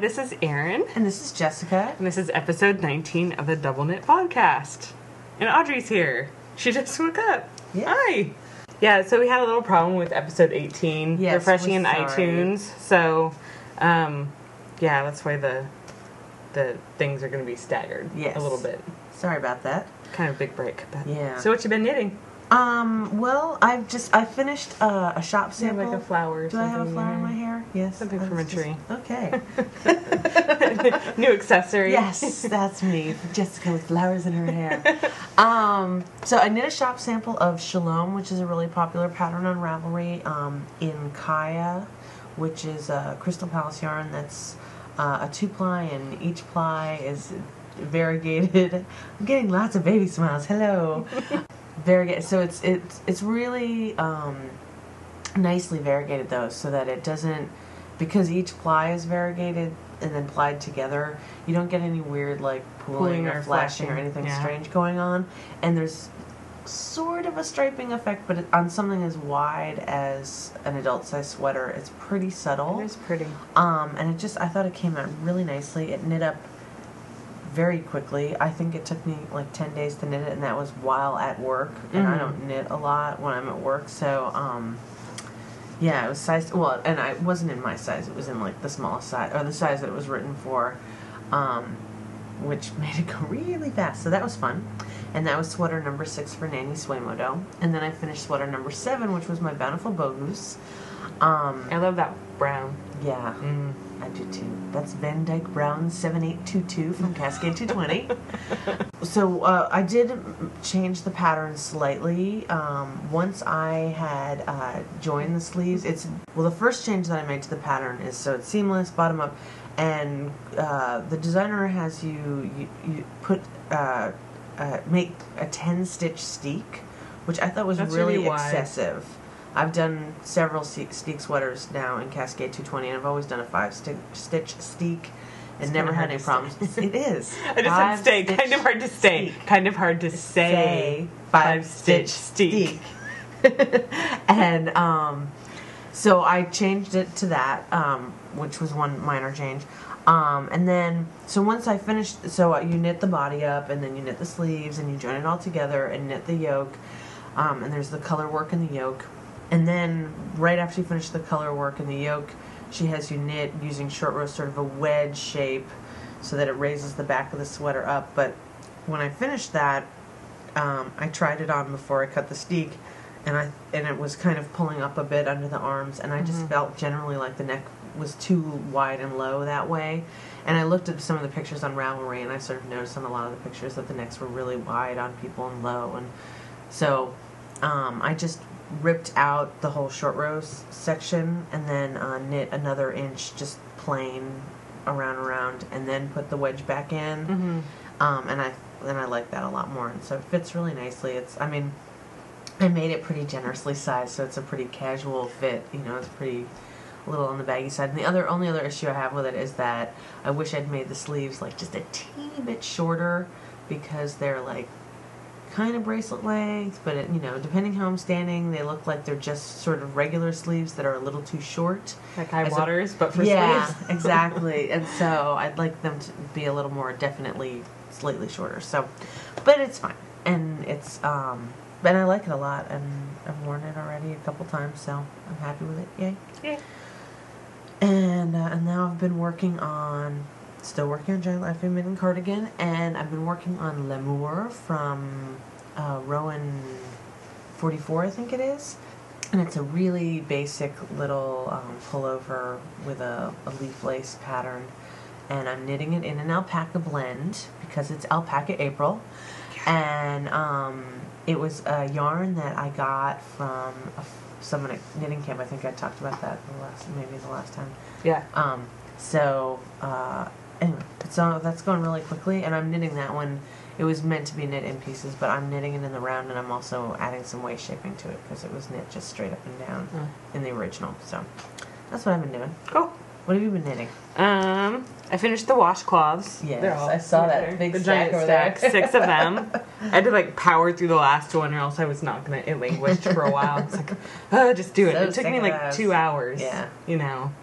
this is Erin. And this is Jessica. And this is episode 19 of the Double Knit Podcast. And Audrey's here. She just woke up. Yes. Hi. Yeah, so we had a little problem with episode 18. Yes, refreshing in we're sorry. iTunes. So, yeah, that's why the things are going to be staggered Yes. a little bit. Sorry about that. Kind of a big break. But. Yeah. So what you been knitting? Well, I finished a shop You have sample. like a flower or Do something. I have a flower in my hair? Yes. Something from a tree. Okay. New accessory. Yes, that's me. Jessica with flowers in her hair. So I knit a shop sample of Shalom, which is a really popular pattern on Ravelry, in Kaya, which is a Crystal Palace yarn that's a 2-ply, and each ply is variegated. I'm getting lots of baby smiles. Hello. Variegated. So it's really nicely variegated though, so that it doesn't, because each ply is variegated and then plied together, you don't get any weird like pooling or flashing or anything strange going on. And there's sort of a striping effect, but on something as wide as an adult size sweater, it's pretty subtle. It is pretty. And I thought it came out really nicely. It knit up very quickly. I think it took me like 10 days to knit it, and that was while at work. And I don't knit a lot when I'm at work, so yeah, it was size, well, and it wasn't in my size, it was in like the smallest size, or the size that it was written for, which made it go really fast, so that was fun. And that was sweater number 6 for Nanny Swamodo. And then I finished sweater number 7, which was my Bountiful Bogus. I love that brown. Yeah, I do too. That's Van Dyke Brown 7822 from Cascade 220. So I did change the pattern slightly. Once I had joined the sleeves, the first change that I made to the pattern is so it's seamless, bottom up, and the designer has you put make a 10-stitch steek, which I thought was really excessive. I've done several steek sweaters now in Cascade 220, and I've always done a 5-stitch steek and never had any problems. It is. I just said stay. Kind of hard to say. Steek. Kind of hard to say. 5-stitch steek. And so I changed it to that, which was one minor change. And then, so once I finished, so you knit the body up, and then you knit the sleeves, and you join it all together and knit the yoke. And there's the color work in the yoke. And then, right after you finish the color work in the yoke, she has you knit using short row, sort of a wedge shape, so that it raises the back of the sweater up. But when I finished that, I tried it on before I cut the steek, and it was kind of pulling up a bit under the arms, and I just felt generally like the neck was too wide and low that way. And I looked at some of the pictures on Ravelry, and I sort of noticed on a lot of the pictures that the necks were really wide on people and low, and so I just ripped out the whole short row section, and then knit another inch just plain around, and then put the wedge back in. And I like that a lot more, and so it fits really nicely. I made it pretty generously sized, so it's a pretty casual fit. It's pretty a little on the baggy side. And the only other issue I have with it is that I wish I'd made the sleeves like just a teeny bit shorter, because they're like kind of bracelet length, but depending how I'm standing, they look like they're just sort of regular sleeves that are a little too short. Like high waters, but for yeah, sleeves. Exactly. And so I'd like them to be a little more definitely slightly shorter. So, but it's fine, and it's and I like it a lot, and I've worn it already a couple times, so I'm happy with it. Yay! Yeah. And now I've been still working on Giant Laughing Mitten Cardigan, and I've been working on L'amour from Rowan 44, I think it is. And it's a really basic little pullover with a leaf lace pattern. And I'm knitting it in an alpaca blend, because it's Alpaca April. And it was a yarn that I got from someone at Knitting Camp. I think I talked about that maybe the last time. Yeah. Anyway, so that's going really quickly, and I'm knitting that one. It was meant to be knit in pieces, but I'm knitting it in the round, and I'm also adding some waist shaping to it, because it was knit just straight up and down in the original. So that's what I've been doing. Cool. What have you been knitting? I finished the washcloths. Yes, I saw that big giant stack over there. 6 of them. I had to power through the last one, or else I was not gonna. It languished for a while. It's just do it. So it took me sick of 2 hours. Yeah.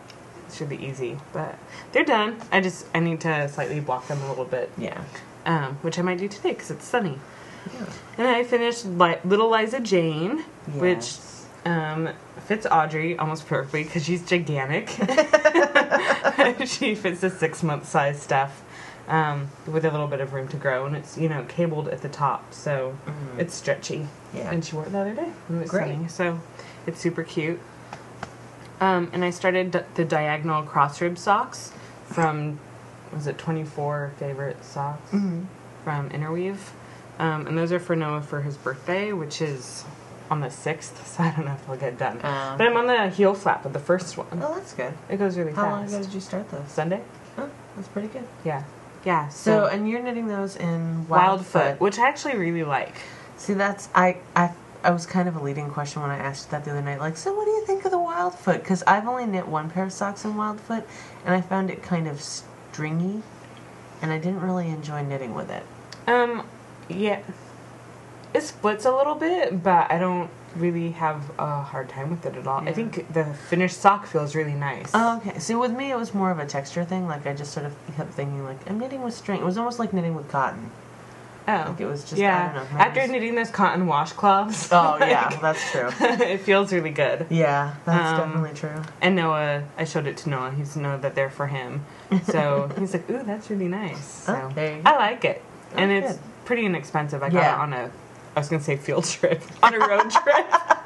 It should be easy, but they're done. I need to slightly block them a little bit, Yeah. which I might do today because it's sunny. Yeah. And I finished Little Liza Jane, which Yes. fits Audrey almost perfectly because she's gigantic. She fits the 6-month size stuff with a little bit of room to grow, and it's cabled at the top, so it's stretchy. Yeah. And she wore it the other day. And it was Great. sunny, so it's super cute. And I started the diagonal cross rib socks from, was it 24 favorite socks from Interweave. And those are for Noah for his birthday, which is on the 6th, so I don't know if I'll get done. But I'm on the heel flap of the first one. Oh, that's good. It goes really How long fast. ago did you start those? Sunday? Oh, that's pretty good. Yeah. Yeah. So, and you're knitting those in Wildfoot, which I actually really like. See, that's I was kind of a leading question when I asked that the other night. Like, so what do you think of the Wildfoot? Because I've only knit one pair of socks in Wildfoot, and I found it kind of stringy, and I didn't really enjoy knitting with it. Yeah. It splits a little bit, but I don't really have a hard time with it at all. Yeah. I think the finished sock feels really nice. Oh, okay. So with me, it was more of a texture thing. Like, I just sort of kept thinking, like, I'm knitting with string. It was almost like knitting with cotton. Oh. Like, it was just, yeah. I don't know. maybe After it's- knitting those cotton washcloths. Oh, yeah, that's true. It feels really good. Yeah, that's definitely true. And Noah, I showed it to Noah. He's know that they're for him. So he's like, ooh, that's really nice. So Oh, there you go. I like it. And it's good. pretty inexpensive. I got Yeah. it on I was going to say field trip, on a road trip.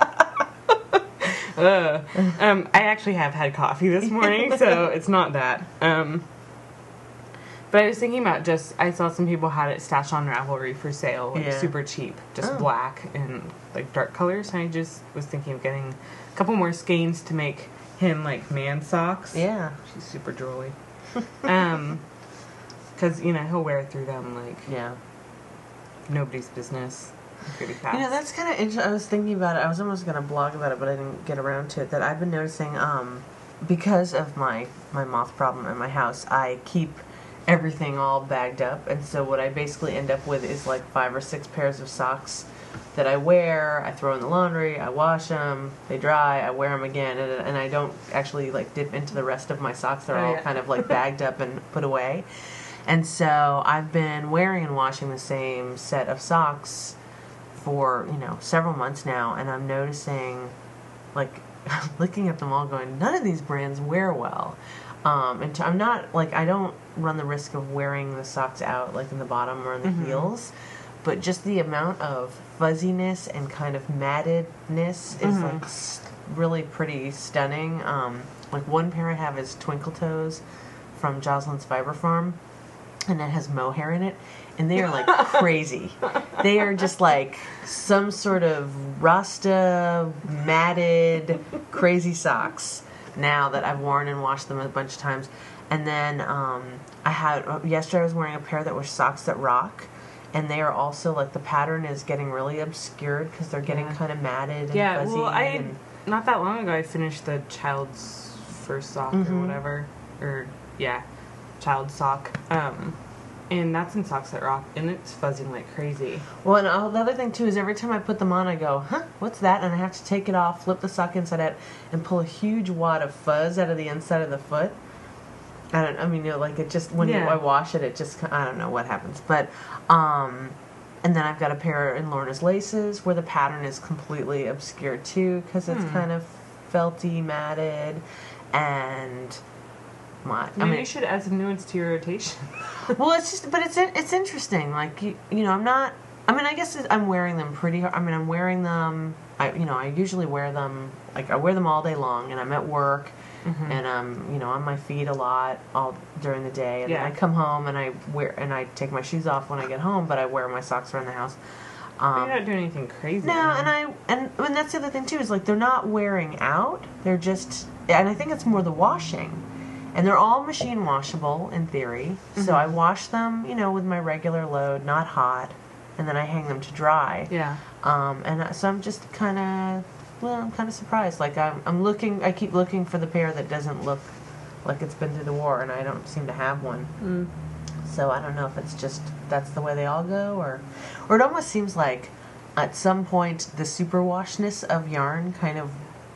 I actually have had coffee this morning, so it's not that. But I was thinking about I saw some people had it stashed on Ravelry for sale, like Yeah. super cheap, just Oh. black and like dark colors. And I just was thinking of getting a couple more skeins to make him like man socks. Yeah. She's super drooly. Because, he'll wear through them like Yeah. nobody's business pretty fast. That's kind of interesting. I was thinking about it. I was almost going to blog about it, but I didn't get around to it. That I've been noticing, because of my moth problem in my house, I keep everything all bagged up, and so what I basically end up with is like 5 or 6 pairs of socks that I wear. I throw in the laundry, I wash them, they dry, I wear them again, and I don't actually like dip into the rest of my socks. They're all kind of like bagged up and put away. And so I've been wearing and washing the same set of socks for, several months now, and I'm noticing, like, looking at them all going, none of these brands wear well. And I'm not, like, I don't run the risk of wearing the socks out, like, in the bottom or in the heels, but just the amount of fuzziness and kind of mattedness is, like, really pretty stunning. Like, one pair I have is Twinkle Toes from Jocelyn's Fiber Farm, and it has mohair in it, and they are like crazy. They are just like some sort of Rasta matted crazy socks now that I've worn and washed them a bunch of times. And then yesterday I was wearing a pair that were Socks That Rock, and they are also like the pattern is getting really obscured because they're getting kind of matted and fuzzy. Well, not that long ago I finished the child's first sock or whatever, child sock. And that's in Socks That Rock, and it's fuzzing like crazy. Well, and the other thing too is every time I put them on, I go, huh, what's that? And I have to take it off, flip the sock inside out, and pull a huge wad of fuzz out of the inside of the foot. Like it just, when I wash it, it just, I don't know what happens. But, and then I've got a pair in Lorna's Laces where the pattern is completely obscured too, because it's kind of felty, matted, and Maybe you should add some nuance to your rotation. well, it's interesting. Like, I'm not, I guess I'm wearing them pretty hard. I'm wearing them, I usually wear them, like, I wear them all day long, and I'm at work, and I'm, on my feet a lot all during the day, and then I come home and I take my shoes off when I get home, but I wear my socks around the house. You're not doing anything crazy. No, and that's the other thing too, is like, they're not wearing out, they're just, and I think it's more the washing. And they're all machine washable in theory. So I wash them, with my regular load, not hot, and then I hang them to dry. Yeah. So I'm just I'm kind of surprised. Like I keep looking for the pair that doesn't look like it's been through the war, and I don't seem to have one. So I don't know if it's just that's the way they all go, or it almost seems like at some point the superwashness of yarn kind of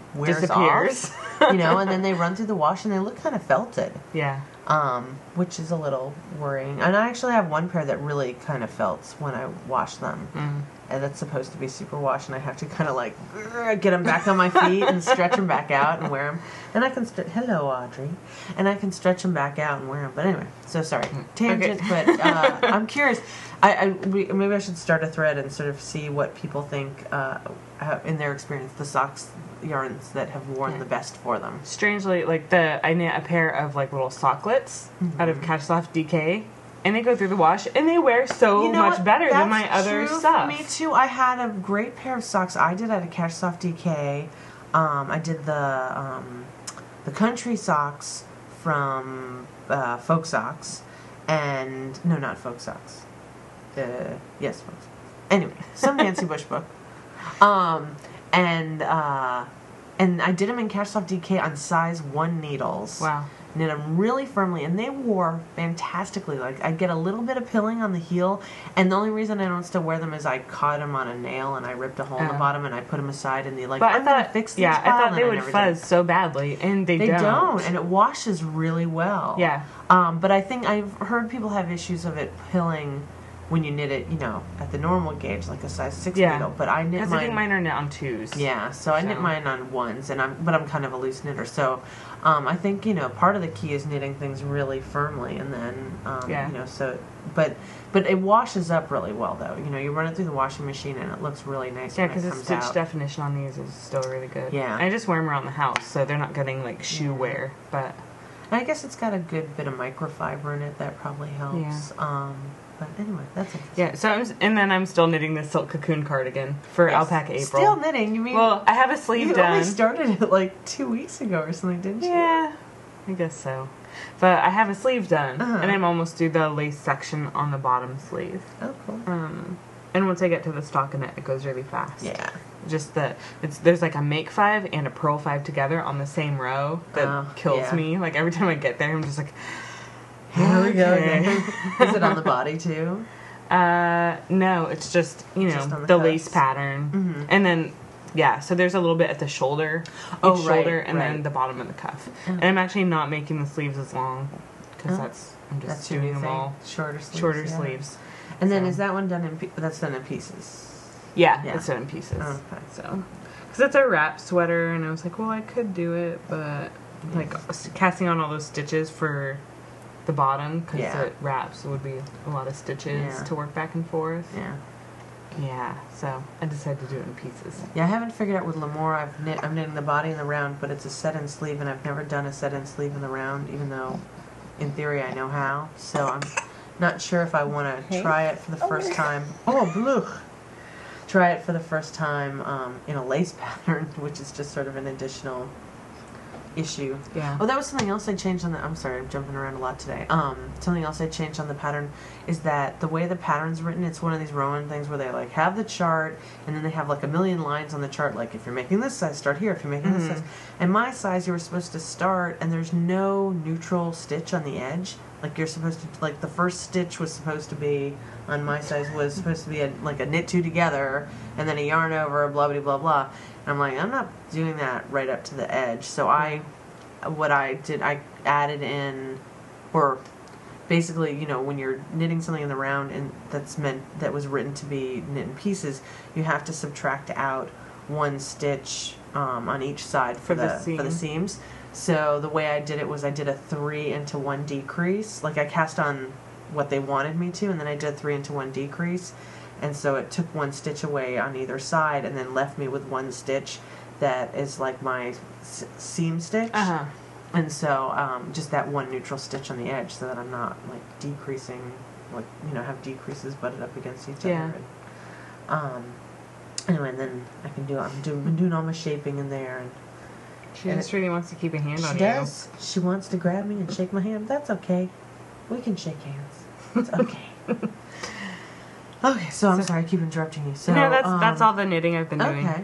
wears disappears. off, and then they run through the wash and they look kind of felted. Yeah. Which is a little worrying. And I actually have one pair that really kind of felts when I wash them. And that's supposed to be super wash, and I have to kind of like get them back on my feet and stretch them back out and wear them. And I can hello, Audrey. And I can stretch them back out and wear them. But anyway, so sorry, tangent. Okay. But I'm curious. Maybe I should start a thread and sort of see what people think in their experience the socks yarns that have worn the best for them. Strangely, like I knit a pair of like little socklets out of Catch Soft DK. And they go through the wash, and they wear so much better than my other stuff. Me too. I had a great pair of socks. I did at a Catch Soft DK. I did the country socks from Folk Socks, and no, not Folk Socks. Yes, Folk Socks. Anyway, some Nancy Bush book. And I did them in Catch Soft DK on size 1 needles. Wow. Knit them really firmly, and they wore fantastically. Like, I'd get a little bit of pilling on the heel, and the only reason I don't still wear them is I caught them on a nail and I ripped a hole in the bottom and I put them aside and but I thought fix these. Yeah, I thought they would fuzz so badly, and they don't, and it washes really well. Yeah. But I think I've heard people have issues of it pilling when you knit it, at the normal gauge, like a size 6 needle. But I knit mine. I think mine are knit on 2s. Yeah, so I knit mine on 1s, but I'm kind of a loose knitter, so I think part of the key is knitting things really firmly, and then but it washes up really well though. You run it through the washing machine and it looks really nice. Yeah, because the stitch definition on these is still really good. Yeah, I just wear them around the house, so they're not getting like shoe wear, but I guess it's got a good bit of microfiber in it that probably helps. Yeah. But anyway, that's interesting. Yeah, so I'm still knitting this silk cocoon cardigan for Alpaca April. Still knitting? You mean? Well, I have a sleeve done. You only started it like 2 weeks ago or something, didn't you? Yeah, I guess so. But I have a sleeve done, and I'm almost through the lace section on the bottom sleeve. Oh, cool. And once I get to the stockinette, it goes really fast. Yeah. Just there's like a make 5 and a purl 5 together on the same row that kills me. Like every time I get there, I'm just like, here we go again. Is it on the body too? No, it's just the lace pattern, and then so there's a little bit at the shoulder, shoulder, and then the bottom of the cuff. And I'm actually not making the sleeves as long because I'm just doing them all shorter sleeves. And then is that one done that's done in pieces? Yeah, it's done in pieces. Okay. So, because it's a wrap sweater, and I was like, well, I could do it, but like casting on all those stitches for the bottom because it wraps would be a lot of stitches to work back and forth. Yeah, so I decided to do it in pieces. Yeah, I haven't figured out with Lamore. I'm knitting the body and the round, but it's a set-in sleeve, and I've never done a set-in sleeve in the round, even though in theory I know how. So I'm not sure if I want to try it for the first time. Oh, blue! Try it for the first time in a lace pattern, which is just sort of an additional issue. Yeah. Oh, that was something else I changed on the... I'm sorry, I'm jumping around a lot today. Something else I changed on the pattern is that the way the pattern's written, it's one of these Rowan things where they like have the chart and then they have like a million lines on the chart, like if you're making this size, start here. If you're making this size. And my size, you were supposed to start and there's no neutral stitch on the edge. Like you're supposed to, like the first stitch was supposed to be, on my size, was supposed to be like a knit 2 together and then a yarn over, blah, blah, blah, blah. And I'm like, I'm not doing that right up to the edge. So what I did, I added in, or basically, when you're knitting something in the round and that was written to be knit in pieces, you have to subtract out 1 stitch on each side for the seams. So the way I did it was I did a 3 into 1 decrease. Like I cast on what they wanted me to, and then I did 3 into 1 decrease. And so it took 1 stitch away on either side and then left me with 1 stitch that is like my seam stitch. And so just that 1 neutral stitch on the edge so that I'm not like decreasing, like, have decreases butted up against each other. And, anyway, and then I can I'm doing all my shaping in there. And she just really wants to keep a hand on you. She does. She wants to grab me and shake my hand. That's okay. We can shake hands. It's okay. Okay, so I'm sorry I keep interrupting you. So no, that's all the knitting I've been doing. Okay.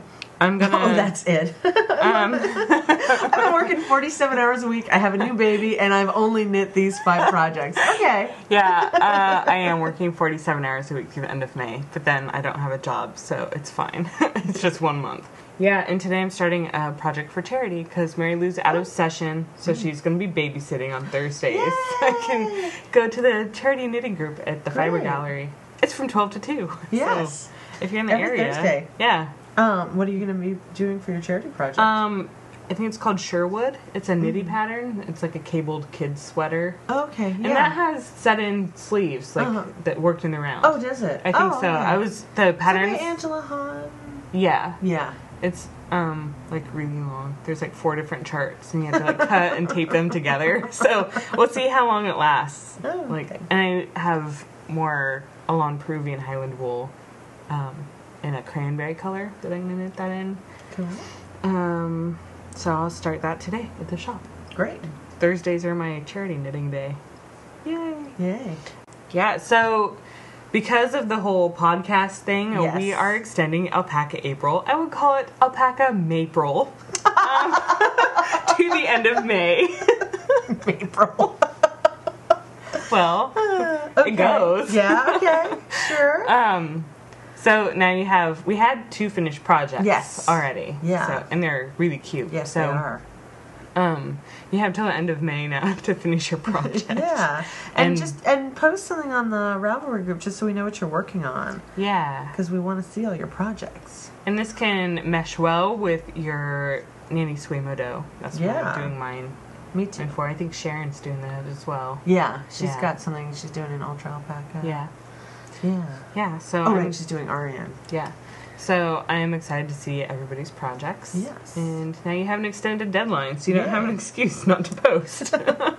I'm gonna. Oh, that's it. I've been working 47 hours a week. I have a new baby, and I've only knit these 5 projects. Okay. Yeah, I am working 47 hours a week through the end of May, but then I don't have a job, so it's fine. It's just 1 month. Yeah, and today I'm starting a project for charity because Mary Lou's out of session, so she's going to be babysitting on Thursdays. Yay! I can go to the charity knitting group at the Fiber Gallery. It's from 12 to 2. Yes. So if you're in the Every area. Thursday. Yeah. What are you going to be doing for your charity project? I think it's called Sherwood. It's a nitty pattern. It's like a cabled kid's sweater. Okay, yeah. And that has set-in sleeves, like, that worked in the round. Oh, does it? I think so. Okay. I was, the patterns. Angela Hahn. Yeah. Yeah. It's, like, really long. There's, like, 4 different charts, and you have to, like, cut and tape them together. So, we'll see how long it lasts. Oh, okay. Like, and I have more Alon Peruvian Highland wool, in a cranberry color that I'm going to knit that in. Cool. So I'll start that today at the shop. Great. Thursdays are my charity knitting day. Yay. Yay. Yeah, so because of the whole podcast thing, Yes. we are extending Alpaca April. I would call it Alpaca Mapril. To the end of May. April. Well, Okay. it goes. Yeah, okay. Sure. So now we had 2 finished projects Yes. already. Yeah. So, and they're really cute. Yes, so, they are. You have till the end of May now to finish your project. Yeah. And post something on the Ravelry group just so we know what you're working on. Yeah. Because we want to see all your projects. And this can mesh well with your Nanny Suemodo. That's what Yeah. I'm doing mine Me too. for. I think Sharon's doing that as well. Yeah, she's Yeah. got something she's doing in Ultra Alpaca. Yeah. Yeah. Yeah. So Oh, right, she's doing Ariane. yeah. So I am excited to see everybody's projects. Yes. And now you have an extended deadline, so you don't have an Yay. excuse not to post.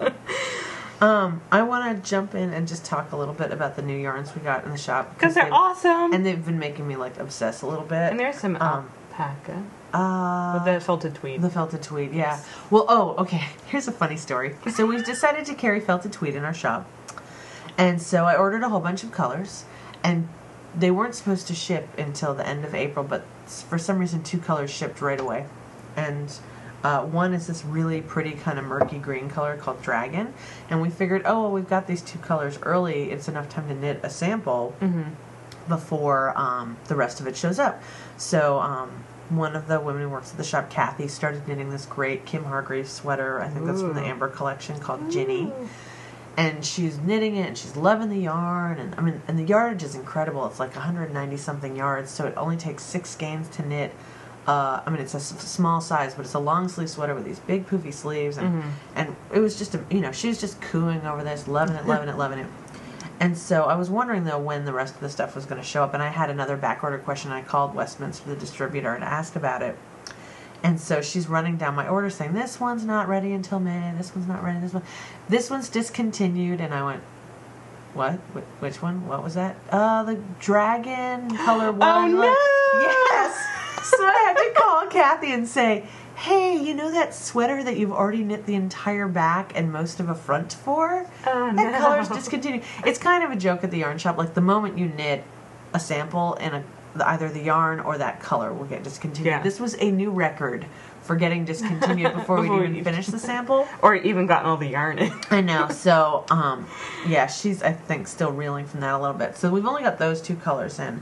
I want to jump in and just talk a little bit about the new yarns we got in the shop. Because they're awesome. And they've been making me, like, obsess a little bit. And there's some alpaca. With the felted tweed. The felted tweed, yeah. Well, okay. Here's a funny story. So we've decided to carry felted tweed in our shop. And so I ordered a whole bunch of colors. And they weren't supposed to ship until the end of April, but for some reason 2 colors shipped right away. And one is this really pretty kind of murky green color called Dragon. And we figured, we've got these 2 colors early. It's enough time to knit a sample before the rest of it shows up. So one of the women who works at the shop, Kathy, started knitting this great Kim Hargreaves sweater. I think that's from the Amber collection called Ginny. And she's knitting it, and she's loving the yarn, and the yardage is incredible. It's like 190 something yards, so it only takes 6 skeins to knit. It's a small size, but it's a long sleeve sweater with these big poofy sleeves, and it was just she was just cooing over this, loving it. And so I was wondering though when the rest of the stuff was going to show up, and I had another back order question. I called Westminster, the distributor, to ask about it. And so she's running down my order saying, this one's not ready until May, this one's not ready, this one's discontinued. And I went, what? Which one? What was that? The dragon color one. Oh, no! Yes! So I had to call Kathy and say, hey, you know that sweater that you've already knit the entire back and most of a front for? Oh, no. That color's discontinued. It's kind of a joke at the yarn shop. Like, the moment you knit a sample in either the yarn or that color will get discontinued. Yeah. This was a new record for getting discontinued before we even finished the sample. Or even gotten all the yarn in. I know. So, she's, I think, still reeling from that a little bit. So we've only got those 2 colors in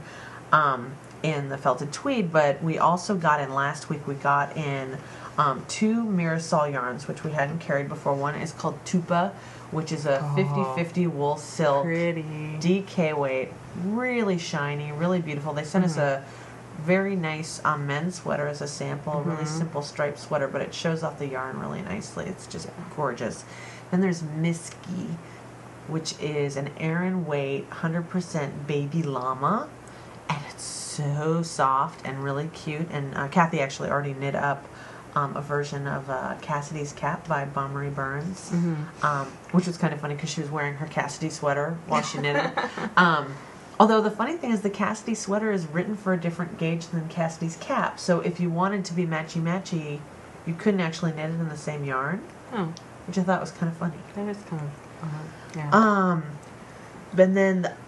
the felted tweed, but we also got in last week, we got in 2 Mirasol yarns, which we hadn't carried before. One is called Tupa, which is a 50-50 wool silk. Pretty. DK weight, really shiny, really beautiful. They sent us a very nice men's sweater as a sample, a really simple striped sweater, but it shows off the yarn really nicely. It's just gorgeous. Then there's Miski, which is an Aran weight, 100% baby llama, and it's so soft and really cute. And Kathy actually already knit up a version of Cassidy's Cap by Bommery Burns, which was kind of funny because she was wearing her Cassidy sweater while she knitted. Although the funny thing is the Cassidy sweater is written for a different gauge than Cassidy's Cap, so if you wanted to be matchy-matchy, you couldn't actually knit it in the same yarn, which I thought was kind of funny. That is kind of, yeah. And then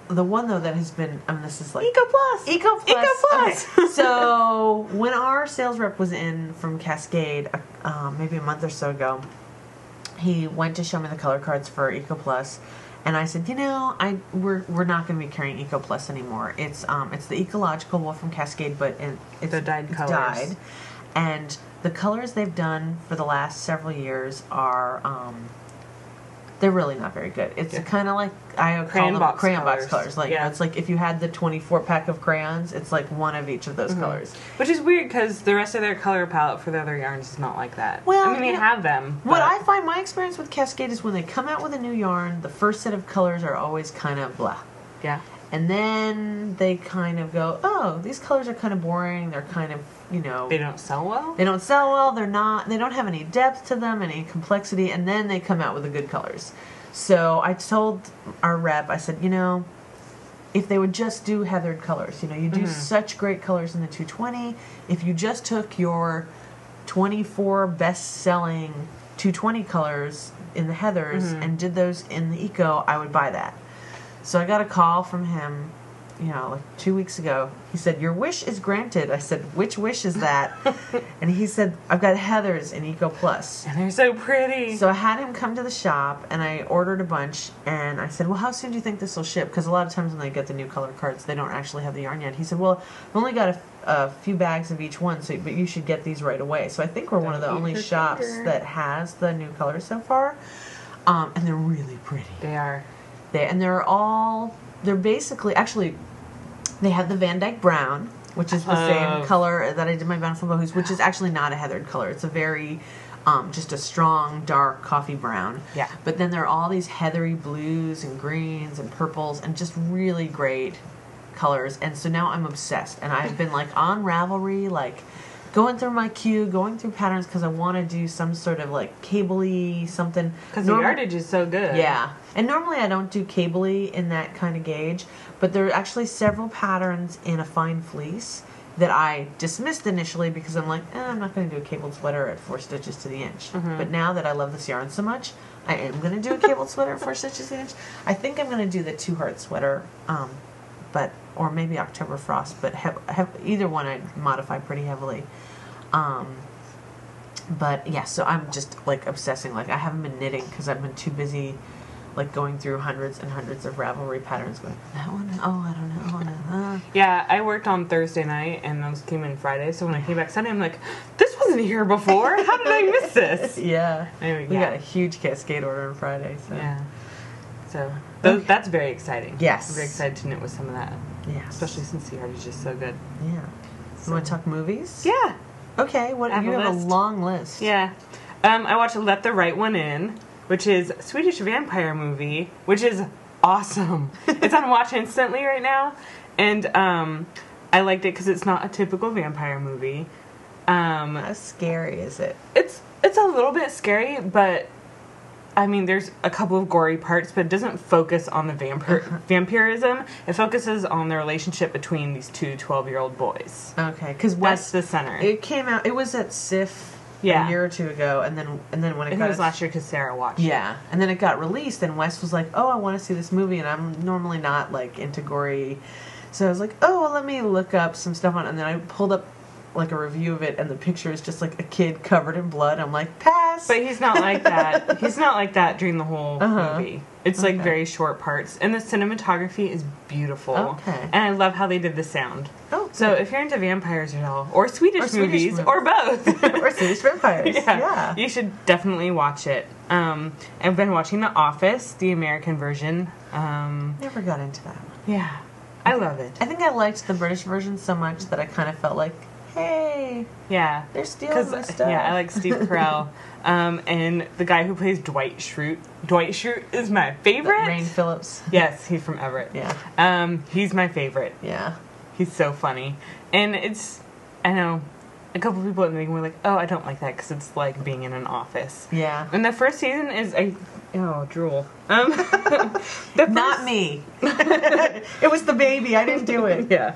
the one though that has been, this is like Eco Plus. Eco Plus. Eco Plus. Okay. So when our sales rep was in from Cascade, maybe a month or so ago, he went to show me the color cards for Eco Plus, and I said, we're not going to be carrying Eco Plus anymore. It's the ecological wool from Cascade, but it's the dyed colors. Dyed, and the colors they've done for the last several years are. They're really not very good. It's kind of like I call them crayon box colors. Like it's like if you had the 24 pack of crayons, it's like one of each of those colors. Which is weird because the rest of their color palette for the other yarns is not like that. Well, I mean, they have them. What I find my experience with Cascade is when they come out with a new yarn, the first set of colors are always kind of blah. Yeah. And then they kind of go, oh, these colors are kind of boring. They're kind of, They don't sell well? They don't sell well. They don't have any depth to them, any complexity. And then they come out with the good colors. So I told our rep, I said, if they would just do heathered colors, you do such great colors in the 220. If you just took your 24 best-selling 220 colors in the heathers and did those in the eco, I would buy that. So I got a call from him, like 2 weeks ago. He said, your wish is granted. I said, which wish is that? And he said, I've got heathers in Eco Plus. And they're so pretty. So I had him come to the shop, and I ordered a bunch, and I said, well, how soon do you think this will ship? Because a lot of times when they get the new color cards, they don't actually have the yarn yet. He said, well, I've only got a few bags of each one, but you should get these right away. So I think we're one of the only shops that has the new colors so far. And they're really pretty. They are. They're basically, actually, they have the Van Dyke Brown, which is the same color that I did my Bountiful Bohus, which is actually not a heathered color. It's a very, just a strong, dark coffee brown. Yeah. But then there are all these heathery blues and greens and purples and just really great colors. And so now I'm obsessed. And I've been on Ravelry, going through my queue, going through patterns because I want to do some sort of cable-y something. Because the yardage is so good. Yeah. And normally I don't do cable-y in that kind of gauge, but there are actually several patterns in a fine fleece that I dismissed initially because I'm I'm not going to do a cabled sweater at 4 stitches to the inch. But now that I love this yarn so much, I am going to do a cabled sweater at 4 stitches to the inch. I think I'm going to do the 2-heart sweater, or maybe October Frost, but either one I modify pretty heavily. But yeah, so I'm just obsessing. I haven't been knitting because I've been too busy going through hundreds and hundreds of Ravelry patterns going, that one? Oh, I don't know. Yeah, I worked on Thursday night and those came in Friday, so when I came back Sunday, I'm like, this wasn't here before. How did I miss this? Yeah. Anyway, we got a huge Cascade order on Friday. So. Yeah. So, that's very exciting. Yes. I'm very excited to knit with some of that. Yeah. Especially since the yardage is so good. Yeah. So. You want to talk movies? Yeah. Okay, you have a long list. Yeah. I watched Let the Right One In, which is a Swedish vampire movie, which is awesome. It's on Watch Instantly right now, and I liked it because it's not a typical vampire movie. How scary is it? It's a little bit scary, but I mean, there's a couple of gory parts, but it doesn't focus on the vampirism. It focuses on the relationship between these two 12-year-old boys. Okay, because that's the center. It came out. It was at SIF a year or two ago, and then when it was last year because Sarah watched it. Yeah, and then it got released, and Wes was like, "Oh, I want to see this movie," and I'm normally not into gory, so I was like, "Oh, well, let me look up some stuff on," and then I pulled up a review of it, and the picture is just a kid covered in blood. I'm like, pass. But he's not like that. He's not like that during the whole movie. It's very short parts, and the cinematography is beautiful. Okay. And I love how they did the sound. Oh. So if you're into vampires at all, or Swedish movies, or both, or Swedish vampires, yeah, you should definitely watch it. I've been watching The Office, the American version. Never got into that one. Yeah, I love it. I think I liked the British version so much that I kind of felt like, hey, yeah, they're stealing my stuff. Yeah, I like Steve Carell, and the guy who plays Dwight Schrute. Dwight Schrute is my favorite. Rainn Phillips. Yes, he's from Everett. Yeah. He's my favorite. Yeah. He's so funny, and I know, a couple people in the beginning were like, "Oh, I don't like that because it's like being in an office." Yeah. And the first season is drool. Not me. It was the baby. I didn't do it. Yeah.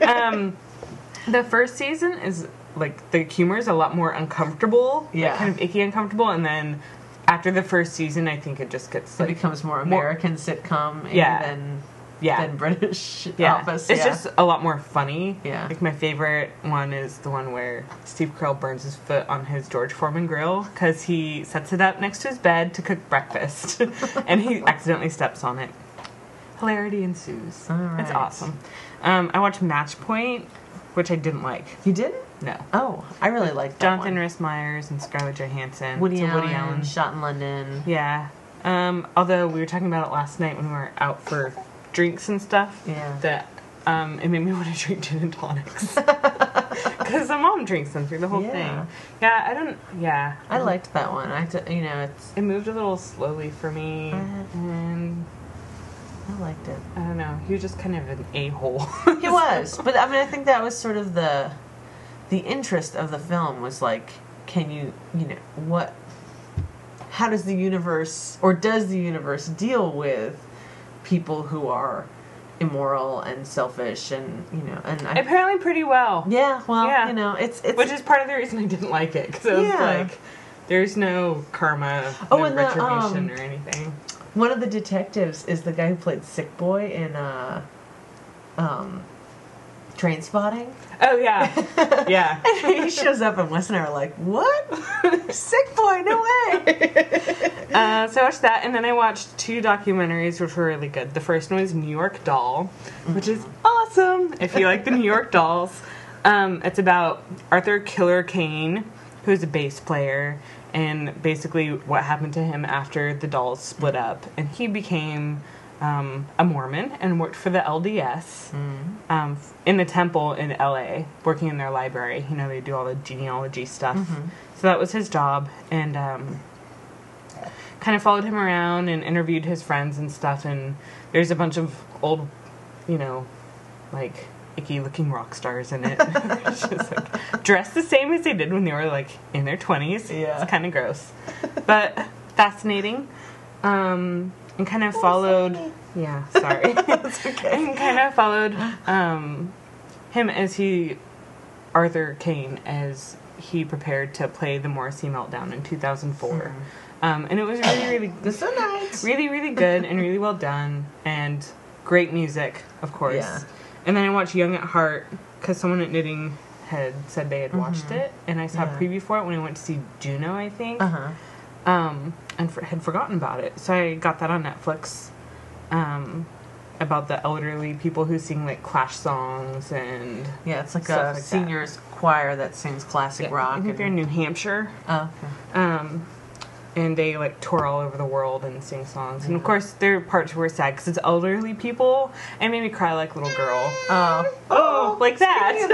The first season is the humor is a lot more uncomfortable, kind of icky uncomfortable, and then after the first season, I think it just gets it becomes more American sitcom, yeah, than than British Yeah. Office. It's just a lot more funny. Yeah. Like, my favorite one is the one where Steve Carell burns his foot on his George Foreman grill because he sets it up next to his bed to cook breakfast. And he accidentally steps on it. Hilarity ensues. All right. It's awesome. I watched Match Point, which I didn't like. You didn't? No. Oh, I really liked that Jonathan one. Rhys Meyers and Scarlett Johansson. Woody It's a Allen, shot in London. Yeah. Although we were talking about it last night when we were out for drinks and stuff. Yeah. That it made me want to drink gin and tonics. Because my mom drinks them through the whole thing. Yeah, I liked that one. It's. It moved a little slowly for me. And I liked it. I don't know. He was just kind of an a-hole. He was, but I mean, I think that was sort of the interest of the film was like, can you what? How does the universe, or does the universe deal with people who are immoral and selfish, and and Apparently pretty well. yeah, well, Yeah. it's Which is part of the reason I didn't like it. Because it was like, there's no karma, no and retribution or anything. one of the detectives is the guy who played Sick Boy in Train Spotting. Oh, yeah. Yeah. And he shows up and Wes and I are like, what? Sick Boy, no way. So I watched that, and then I watched 2 documentaries which were really good. The first one was New York Doll, which is awesome if you like the New York Dolls. It's about Arthur Killer Kane, who's a bass player, and basically what happened to him after the Dolls split up. And he became a Mormon and worked for the LDS in the temple in LA, working in their library. They do all the genealogy stuff. So that was his job, and kind of followed him around and interviewed his friends and stuff. And there's a bunch of old, like icky looking rock stars in it. It's just like dressed the same as they did when they were like in their 20s. Yeah. It's kind of gross, but fascinating. And kind of followed. Yeah, sorry. It's okay. And kind of followed him as Arthur Kane, as he prepared to play the Morrissey Meltdown in 2004. And it was really, really, So nice. really, really good and really well done, and great music, of course. Yeah. And then I watched Young at Heart because someone at Knitting had said they had watched it, and I saw a preview for it when I went to see Juno, I think. And had forgotten about it, so I got that on Netflix. About the elderly people who sing like Clash songs, and Yeah, it's like stuff a like that. seniors choir that sings classic rock. I think they're in New Hampshire. Oh, okay. And they like tour all over the world and sing songs. And of course, there are parts where it's sad because it's elderly people, and made me cry like a little girl. Oh, Like that. speaking of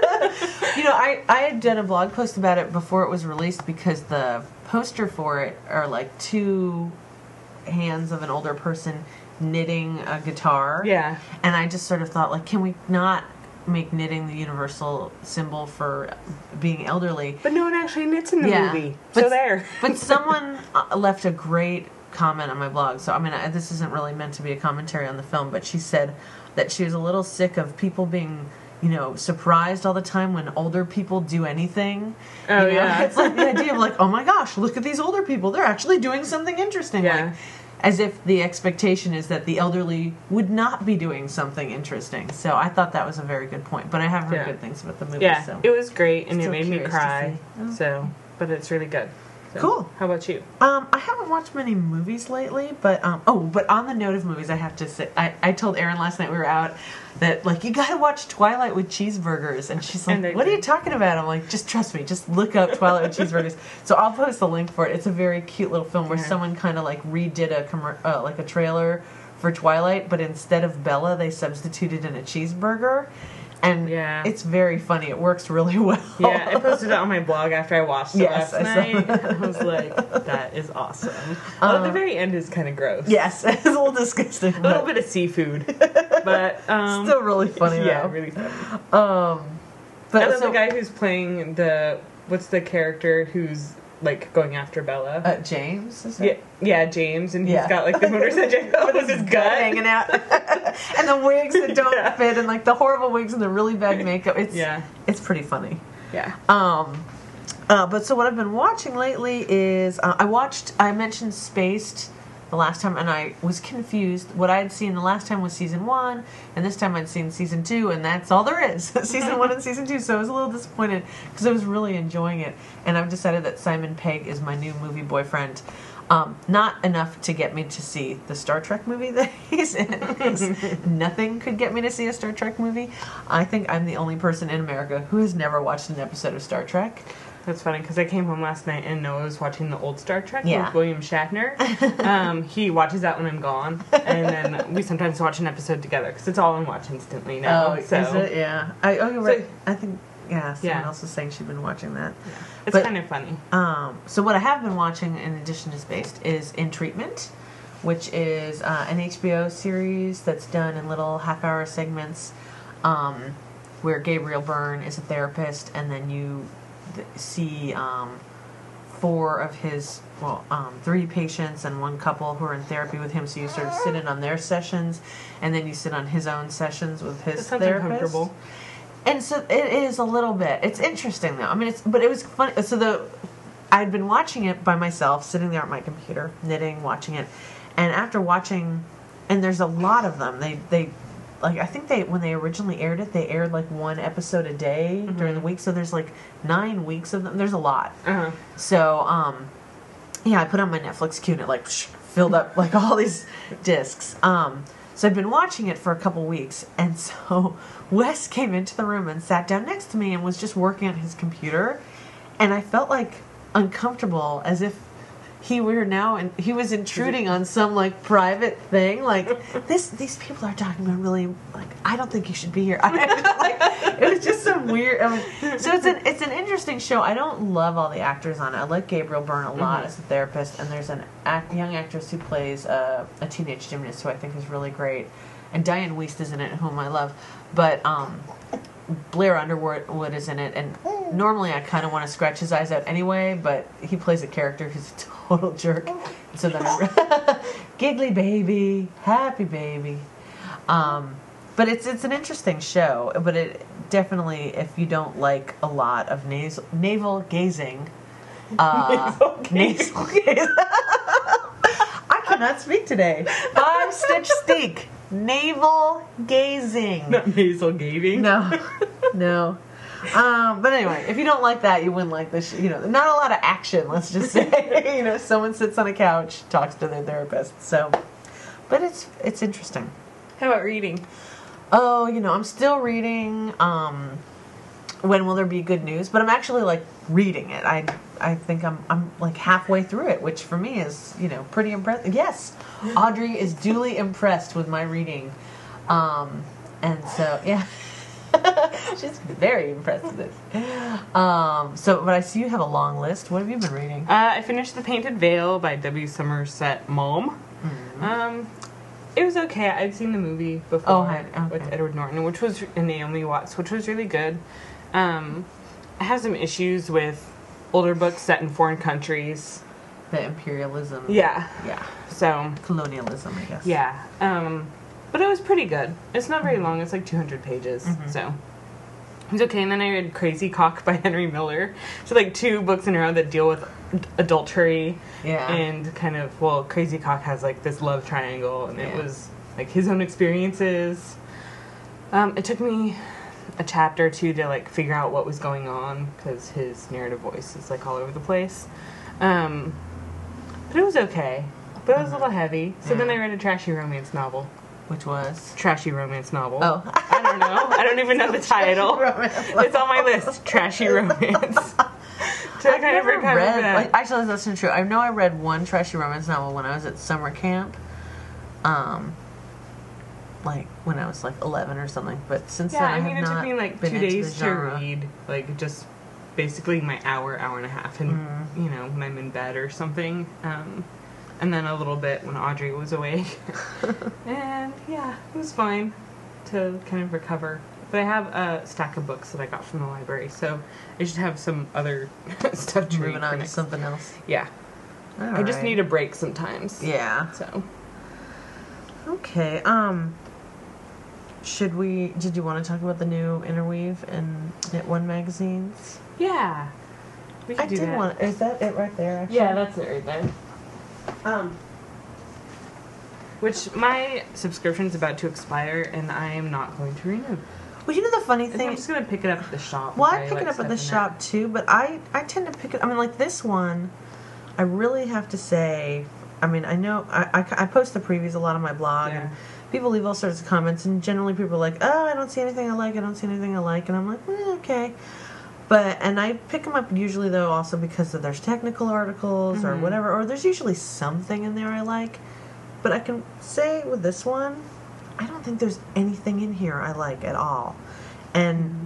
that. I had done a blog post about it before it was released because the poster for it are like 2 hands of an older person knitting a guitar. Yeah. And I just sort of thought, like, can we not make knitting the universal symbol for being elderly? But no one actually knits in the movie. But, So there. But someone left a great comment on my blog. So, I mean, this isn't really meant to be a commentary on the film, but she said that she was a little sick of people being, surprised all the time when older people do anything. Oh, yeah. It's like the idea of like, oh my gosh, look at these older people. They're actually doing something interesting. Yeah. Like, as if the expectation is that the elderly would not be doing something interesting. So I thought that was a very good point. But I have heard good things about the movie. Yeah, So. it was great, and it Still made me curious to cry. see. So, but it's really good. So, Cool. How about you? I haven't watched many movies lately, but but on the note of movies, I have to say, I told Erin last night we were out that like you gotta watch Twilight with cheeseburgers, and she's like, And "What are you talking about?" I'm like, "Just trust me, just look up Twilight with cheeseburgers." So I'll post the link for it. It's a very cute little film where someone kind of like redid like a trailer for Twilight, but instead of Bella, they substituted in a cheeseburger. And it's very funny. It works really well. Yeah, I posted it on my blog after I watched it last I saw night. that. I was like, that is awesome. Although the very end is kind of gross. Yes, it's a little disgusting. A little bit of seafood. But, still really funny, yeah, though. really funny. But I love the guy who's playing what's the character who's, like, going after Bella? James, is it? Yeah, James, and he's got, like, the motorcycle with his gut hanging out. And the wigs that don't fit, and, like, the horrible wigs and the really bad makeup. It's pretty funny. Yeah. But so what I've been watching lately is, I mentioned Spaced the last time, and I was confused. What I had seen the last time was season 1, and this time I'd seen season 2, and that's all there is. Season 1 and season 2. So I was a little disappointed because I was really enjoying it. And I've decided that Simon Pegg is my new movie boyfriend. Not enough to get me to see the Star Trek movie that he's in. Nothing could get me to see a Star Trek movie. I think I'm the only person in America who has never watched an episode of Star Trek. That's funny because I came home last night and Noah was watching the old Star Trek Yeah. with William Shatner. He watches that when I'm gone, and then we sometimes watch an episode together because it's all on Watch Instantly now. Is it? Yeah. You're right. I think, someone Yeah. else was saying she'd been watching that. Yeah. It's kind of funny. So what I have been watching, in addition to Spaced, is In Treatment, which is an HBO series that's done in little half-hour segments, where Gabriel Byrne is a therapist, and then you see 4 of his, 3 patients and 1 couple who are in therapy with him. So you sort of sit in on their sessions, and then you sit on his own sessions with his That sounds therapist. uncomfortable. And so it is a little bit. It's interesting though. I mean, but it was fun. So I'd been watching it by myself, sitting there at my computer, knitting, watching it, and after watching, and there's a lot of them. They like, I think when they originally aired it, they aired like 1 episode a day during the week. So there's like 9 weeks of them. There's a lot. So I put on my Netflix queue and it like filled up like all these discs. So I'd been watching it for a couple weeks, and so Wes came into the room and sat down next to me and was just working on his computer, and I felt like uncomfortable, as if he were now, and he was intruding on some like private thing. Like these people are talking about really, like, I don't think you should be here. It was just some weird. So it's an interesting show. I don't love all the actors on it. I like Gabriel Byrne a lot as a therapist, and there's an young actress who plays a teenage gymnast who I think is really great, and Diane Wiest is in it, whom I love, but Blair Underwood is in it, and normally I kind of want to scratch his eyes out anyway, but he plays a character who's a total jerk. So then giggly baby, happy baby. But it's an interesting show, but it definitely, if you don't like a lot of navel gazing, nasal gaze. I cannot speak today. 5-stitch steak. Navel gazing. Not nasal gazing. No. But anyway, if you don't like that, you wouldn't like this. Not a lot of action. Let's just say, someone sits on a couch, talks to their therapist. So, but it's interesting. How about reading? Oh, I'm still reading. When Will There Be Good News? But I'm actually like reading it. I think I'm like halfway through it, which for me is pretty impressive. Yes, Audrey is duly impressed with my reading, and so yeah. She's very impressed with it. But I see you have a long list. What have you been reading? I finished The Painted Veil by W. Somerset Maugham. It was okay. I'd seen the movie before with Edward Norton, and Naomi Watts, which was really good. I have some issues with older books set in foreign countries. The imperialism. Yeah. So colonialism, I guess. Yeah. But it was pretty good. It's not very long. It's like 200 pages. So it was okay. And then I read Crazy Cock by Henry Miller. So like 2 books in a row that deal with adultery. Yeah. And kind of, Crazy Cock has like this love triangle, and it was like his own experiences. It took me a chapter or 2 to like figure out what was going on, because his narrative voice is like all over the place. But it was okay. But it was a little heavy. So then I read a trashy romance novel. Which was? Trashy romance novel. Oh. I don't know. I don't even know the title. It's on my list. Trashy romance. I've never read. Actually, that's not true. I know I read one trashy romance novel when I was at summer camp. Like when I was like 11 or something. But since then, I have it not took me like been 2 into days the to genre. read. Like just basically my hour and a half, and when I'm in bed or something. And then a little bit when Audrey was awake. And yeah, it was fine to kind of recover. But I have a stack of books that I got from the library, so I should have some other stuff to read. Moving on to something else. Yeah. I just need a break sometimes. Yeah. So. Okay. Did you want to talk about the new Interweave and Knit One magazines? Yeah. We could do that. Is that it right there, actually? Yeah, that's it right there. Which my subscription's about to expire, and I am not going to renew. Well, you know the funny I think thing. I'm just gonna pick it up at the shop. Well, if I pick it like up at the stuff in shop too, but I tend to pick it. I mean, like this one, I really have to say. I mean, I know I post the previews a lot on my blog, and people leave all sorts of comments, and generally people are like, "Oh, I don't see anything I like. I don't see anything I like," and I'm like, okay. And I pick them up usually though also because there's technical articles or whatever, or there's usually something in there I like. But I can say with this one, I don't think there's anything in here I like at all. And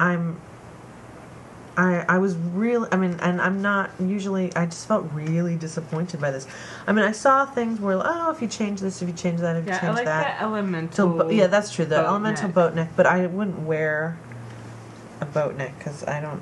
I was really, I mean, and I'm not usually, I just felt really disappointed by this. I mean, I saw things where, oh, if you change this, if you change that, if you change I like that. the elemental. Yeah, that's true, the boat elemental neck. boat neck, but I wouldn't wear a boat neck because I don't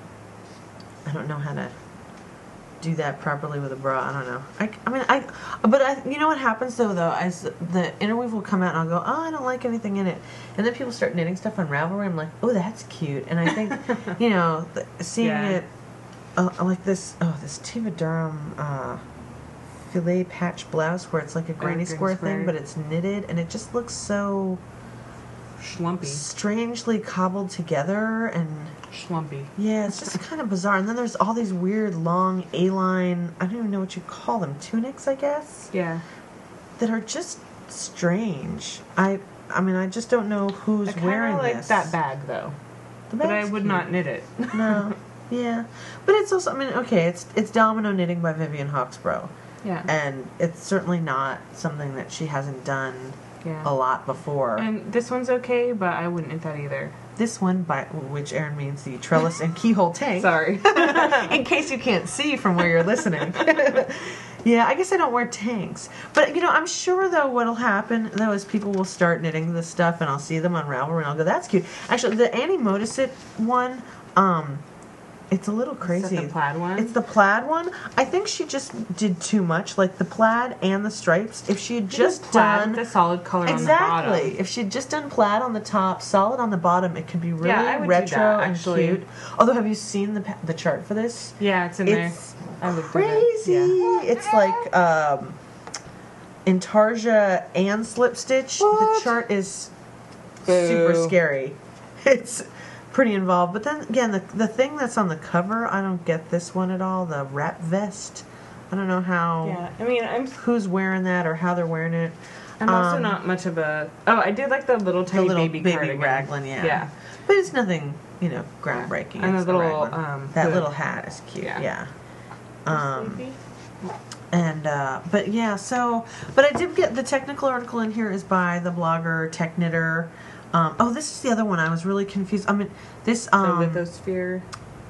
know how to do that properly with a bra. I don't know. But you know what happens though, as the interweave will come out and I'll go, oh, I don't like anything in it. And then people start knitting stuff on Ravelry. I'm like, oh, that's cute. And I think, you know, seeing it, like this Tiva Durham filet patch blouse where it's like a granny square thing, but it's knitted and it just looks so Schlumpy. strangely cobbled together and Schlumpy. yeah, it's just kind of bizarre. And then there's all these weird long A-line, I don't even know what you call them, tunics, I guess, Yeah. that are just strange. I mean, I just don't know who's I wearing like this. that bag though, The but I bag's would cute. not knit it. No, yeah, but it's also, I mean, okay, it's Domino Knitting by Vivian Hawksborough, Yeah. and it's certainly not something that she hasn't done Yeah. a lot before. And this one's okay, but I wouldn't knit that either. This one, by which Erin means the trellis and keyhole tank. Sorry. In case you can't see from where you're listening. Yeah, I guess I don't wear tanks. But, you know, I'm sure, though, what'll happen, though, is people will start knitting this stuff, and I'll see them on Ravelry, and I'll go, that's cute. Actually, the Annie Modisett one, it's a little crazy. Is that the plaid one? It's the plaid one. I think she just did too much, like the plaid and the stripes. If she had just plaid done... with the solid color Exactly. on the bottom. If she'd just done plaid on the top, solid on the bottom, it could be really Yeah, I would do retro that, and actually. cute. Although, have you seen the chart for this? Yeah, it's in It's there. I looked at crazy. it. Yeah. It's like Intarsia and slip stitch. The chart is super Boo. scary. It's pretty involved. But then again, the thing that's on the cover, I don't get this one at all. The wrap vest. I don't know how. Yeah, I mean, Who's wearing that or how they're wearing it. I'm also not much of a. Oh, I did like the little The tiny little baby cardigan. raglan, yeah. Yeah. But it's nothing, you know, groundbreaking. And It's the little, raglan. That hood. little hat is cute. Yeah. Yeah. And but yeah, so but I did get the technical article in here is by the blogger Tech Knitter. Oh, this is the other one. I was really confused. I mean, this The lithosphere.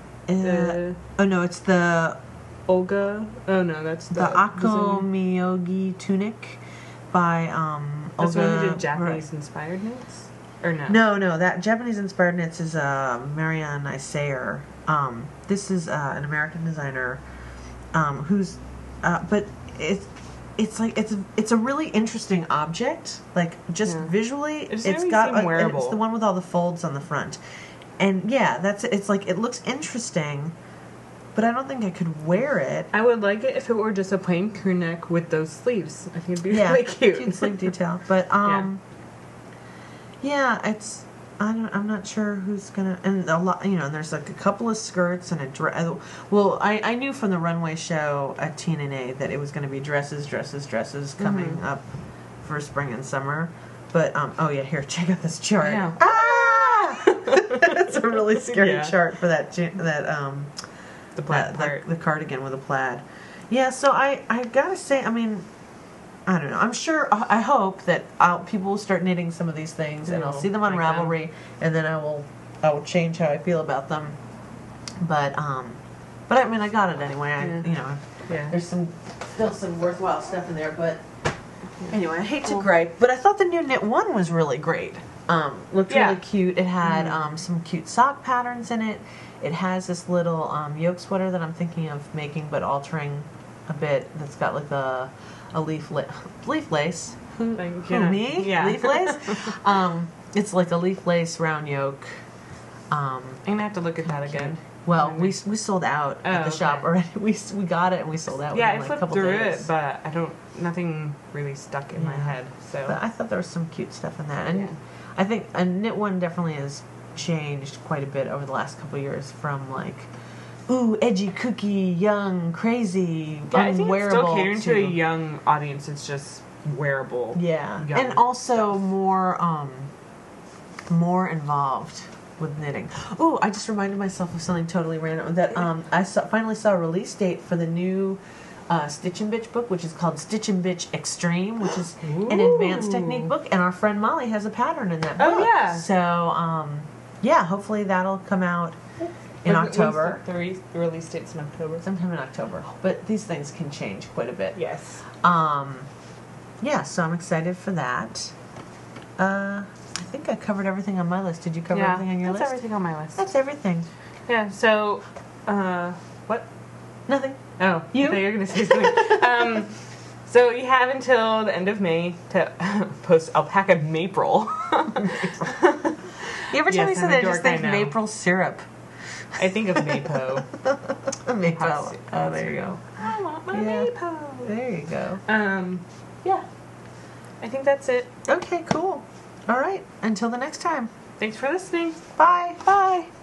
oh no, it's the Olga. Oh no, that's the Ako Miyogi tunic by That's Olga. one who did Japanese inspired knits, or no? No, that Japanese inspired knits is Marianne Isayer. This is an American designer who's but it's like it's a really interesting object, like just visually It just it's made me got seem wearable. it's the one with all the folds on the front, and yeah, it's like it looks interesting, but I don't think I could wear it. I would like it if it were just a plain crew neck with those sleeves. I think it'd be Yeah, really cute. cute sleeve detail, but yeah, it's. I'm not sure who's gonna, and a lot, you know, and there's like a couple of skirts and a dress. Well, I knew from the runway show at TNA that it was gonna be dresses coming up for spring and summer. But oh yeah, here, check out this chart. Yeah. Ah, it's a really scary Yeah. chart for that The plaid part. the cardigan with a plaid. Yeah, so I gotta say, I mean, I don't know. I'm sure. I hope that people will start knitting some of these things, and I'll see them on like them. Ravelry, and then I will change how I feel about them. But I mean, I got it anyway. You know, Yeah. there's still some worthwhile stuff in there. But anyway, I hate to gripe, but I thought the new knit one was really great. Looked really cute. It had some cute sock patterns in it. It has this little yoke sweater that I'm thinking of making, but altering a bit. That's got like a leaf lace. Who me? Yeah. Leaf lace? It's like a leaf lace round yoke. Um, I'm gonna have to look at that again. well, we sold out at the shop okay. already. We got it and we sold out. Yeah, within I a flipped couple through days. it, but nothing really stuck in my Yeah. head. So But I thought there was some cute stuff in that, and Yeah. I think a knit one definitely has changed quite a bit over the last couple of years from like, ooh, edgy, kooky, young, crazy, yeah, I think it's unwearable still catering to a young audience. It's just wearable. yeah, young and also stuff. more involved with knitting. Oh, I just reminded myself of something totally random that I finally saw a release date for the new Stitch and Bitch book, which is called Stitch and Bitch Extreme, which is an advanced technique Ooh. book, and our friend Molly has a pattern in that book. Oh, yeah. So yeah, hopefully that'll come out in October. The release date's in October. Sometime in October. But these things can change quite a bit. Yes. Yeah, so I'm excited for that. I think I covered everything on my list. Did you cover everything on your that's list? everything on my list. That's everything. Yeah. So, what? Nothing. Oh, You? I thought you were gonna say something. So you have until the end of May to post alpaca maple. Every time you Yes, say I'm a that, I just dork, I think know. maple syrup. I think of mapo. Maple. Hot soup. Oh, there you go. I want my Yeah. mapo. There you go. Yeah. I think that's it. Okay, cool. All right. Until the next time. Thanks for listening. Bye. Bye.